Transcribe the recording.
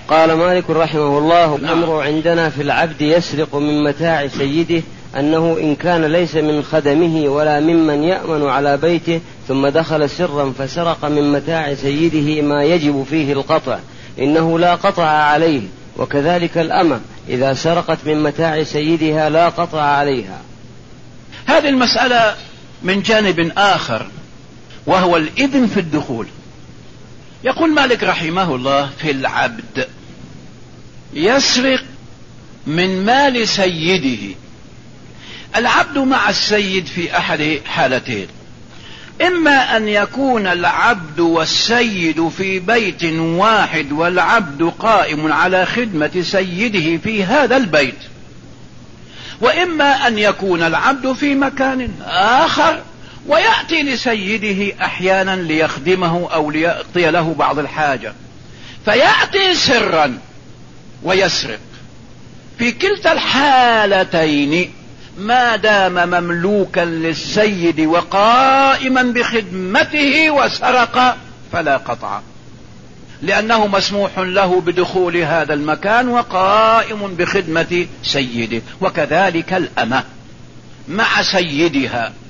قال مالك رحمه الله: الأمر عندنا في العبد يسرق من متاع سيده أنه إن كان ليس من خدمه ولا ممن يأمن على بيته ثم دخل سرا فسرق من متاع سيده ما يجب فيه القطع إنه لا قطع عليه، وكذلك الأمة إذا سرقت من متاع سيدها لا قطع عليها. هذه المسألة من جانب آخر وهو الإذن في الدخول. يقول مالك رحمه الله: في العبد يسرق من مال سيده. العبد مع السيد في أحد حالتين: إما أن يكون العبد والسيد في بيت واحد والعبد قائم على خدمة سيده في هذا البيت، وإما أن يكون العبد في مكان آخر ويأتي لسيده أحيانا ليخدمه أو ليقضي له بعض الحاجة، فيأتي سرا ويسرق. في كلتا الحالتين ما دام مملوكا للسيد وقائما بخدمته وسرق فلا قطع، لأنه مسموح له بدخول هذا المكان وقائم بخدمة سيده. وكذلك الأمة مع سيدها